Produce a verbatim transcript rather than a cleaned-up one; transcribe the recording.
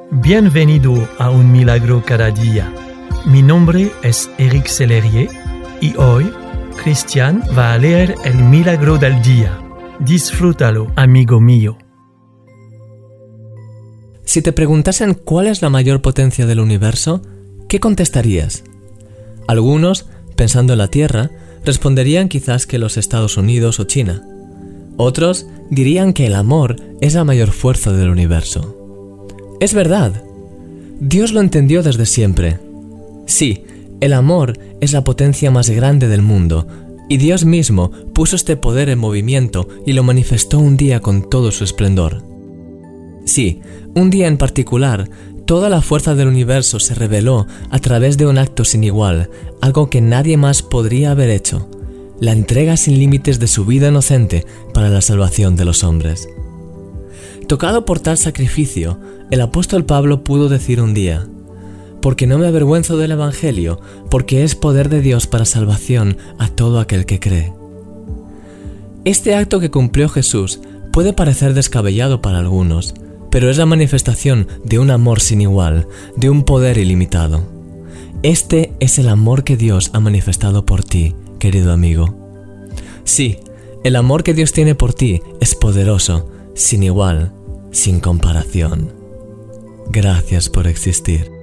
Bienvenido a Un Milagro Cada Día. Mi nombre es Eric Sellerier y hoy Cristian va a leer el Milagro del Día. Disfrútalo, amigo mío. Si te preguntasen cuál es la mayor potencia del universo, ¿qué contestarías? Algunos, pensando en la Tierra, responderían quizás que los Estados Unidos o China. Otros dirían que el amor es la mayor fuerza del universo. Es verdad. Dios lo entendió desde siempre. Sí, el amor es la potencia más grande del mundo, y Dios mismo puso este poder en movimiento y lo manifestó un día con todo su esplendor. Sí, un día en particular, toda la fuerza del universo se reveló a través de un acto sin igual, algo que nadie más podría haber hecho, la entrega sin límites de su vida inocente para la salvación de los hombres. Tocado por tal sacrificio, el apóstol Pablo pudo decir un día: «Porque no me avergüenzo del Evangelio, porque es poder de Dios para salvación a todo aquel que cree». Este acto que cumplió Jesús puede parecer descabellado para algunos, pero es la manifestación de un amor sin igual, de un poder ilimitado. Este es el amor que Dios ha manifestado por ti, querido amigo. Sí, el amor que Dios tiene por ti es poderoso, sin igual, sin comparación. Gracias por existir.